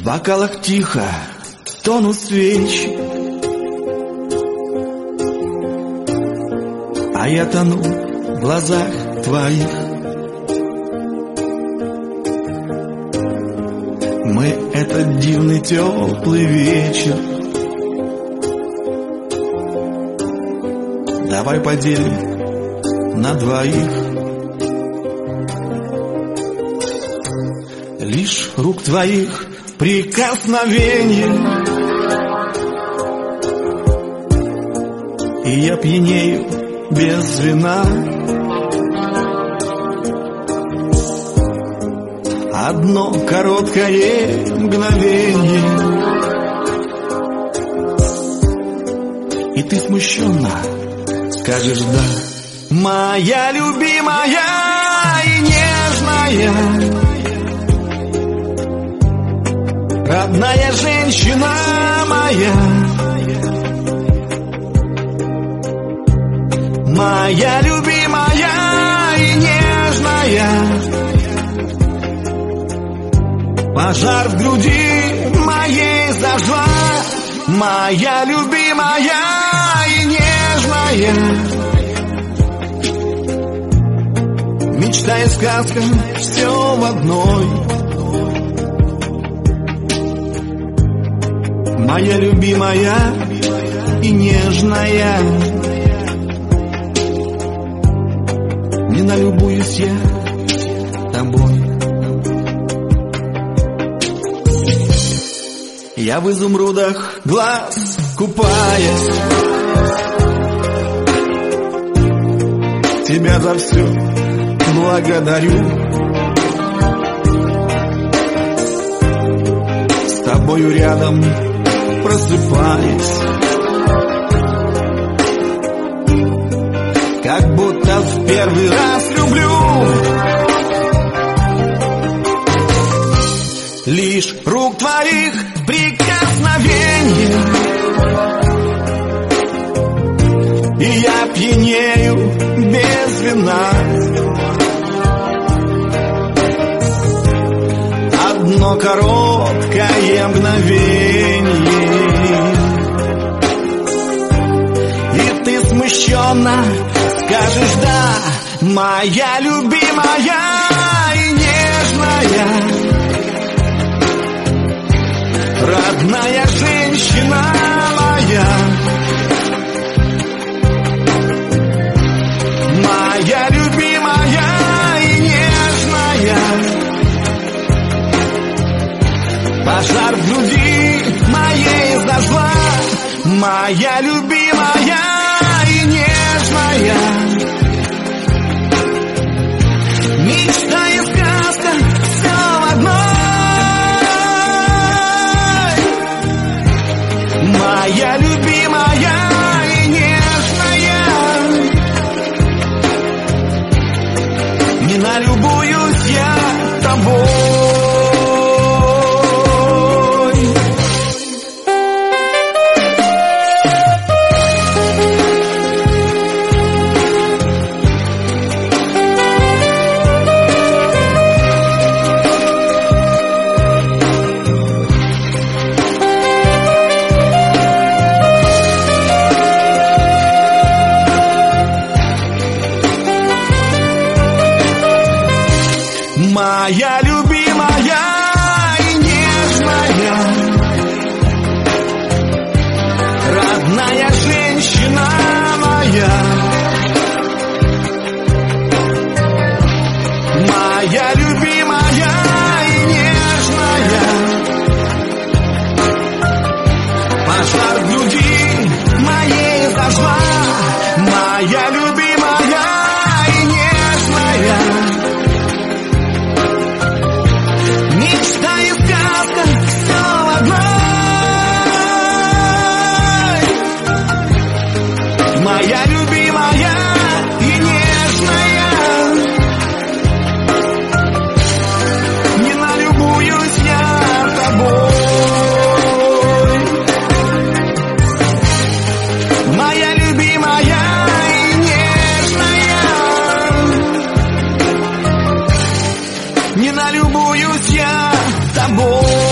бокалах тихо тонут свечи, а я тону в глазах твоих. Мы этот дивный теплый вечер давай поделим на двоих. Лишь рук твоих прикосновенье, и я пьянею без вина. Одно короткое мгновенье, и ты смущенно скажешь «да». Моя любимая и нежная, родная женщина моя, моя любимая и нежная, пожар в груди моей зажгла. Моя любимая и нежная, мечта и сказка, все в одной. Моя любимая и нежная, не налюбуюсь я тобой. Я в изумрудах глаз купаясь, тебя за все благодарю. С тобою рядом просыпаясь, как будто в первый раз люблю. Лишь рук твоих прикосновенье, и я пьянею без вина. Одно короткое мгновенье, и ты смущенно скажешь «да». Моя любимая и нежная, родная женщина моя, моя любимая и нежная, пожар в груди моей зажгла. Моя любимая и нежная, мечта и сказка, все в одной. Моя любимая и нежная, не налюбуюсь я тобой. Моя любимая и нежная, родная женщина моя, моя любимая и нежная, пожар в груди моей зажгла. Моя любимая и нежная, мечта и сказка, все в одной. Моя любимая и нежная, не налюбуюсь я тобой. Моя любимая и нежная, не налюбуюсь я тобой.